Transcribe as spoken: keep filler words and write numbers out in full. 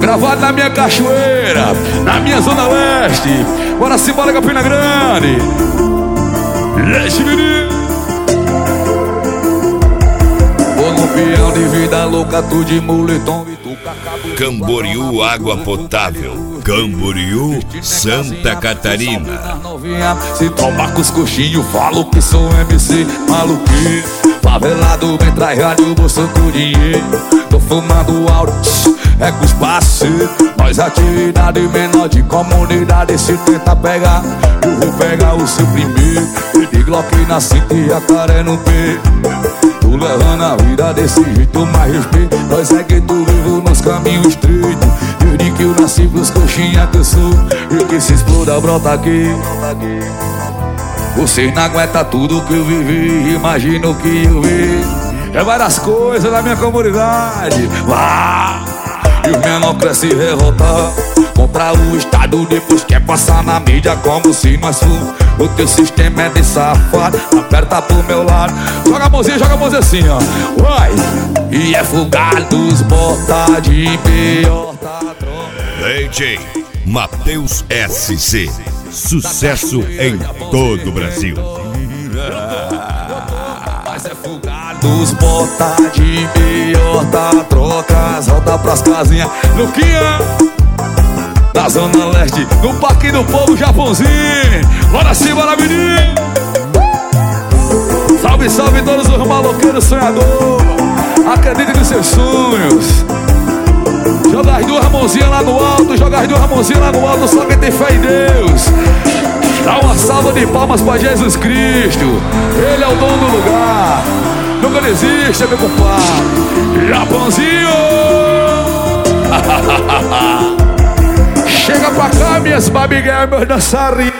gravado na minha cachoeira, na minha zona leste. Bora se bora, Campina Grande. Deixa, menino. Tô no peão de vida louca, tu de moletom e tu cacabo. Camboriú Água Potável, Camboriú, Santa Catarina. Se toma com os coxinhos, falo que sou M C maluquinho. Favelado, bem trajado, bolso com dinheiro. Tô fumando áudio, é com espaço. Nós atividade menor de comunidade. Se tenta pegar, eu vou pegar o seu primeiro. De Glock na cinta e a cara é no peito. Tô levando a vida desse jeito, mais respeito. Nós é que tu vivo nos caminhos estreitos. Desde que eu nasci pros coxinhas que eu sou. E que se exploda, brota aqui. Vocês não aguentam tudo que eu vivi, imagina o que eu vi. É várias coisas na minha comunidade. Ah! E os menor crescem revoltar contra o Estado, depois quer passar na mídia como se nós fomos. O teu sistema é de safado, aperta pro meu lado. Joga a mãozinha, joga a mãozinha assim, ó. Vai! E é fugados, bota de pior, tá D J Matheus S C, sucesso em todo o Brasil. Mas é fugados, bota de pior, tá trocas, volta pras casinhas. Luquinha, da Zona Leste, no Parque do Povo, Japãozinho. Bora sim, bora menino. Salve, salve todos os maloqueiros sonhadores. Acreditem nos seus sonhos. Joga as duas mãozinhas lá no alto, joga as duas mãozinhas lá no alto, só quem tem fé em Deus. Dá uma salva de palmas pra Jesus Cristo. Ele é o dono do lugar. Nunca desista, meu compadre. Japãozinho. Chega pra cá, minhas babigueiras, meus dançarinos.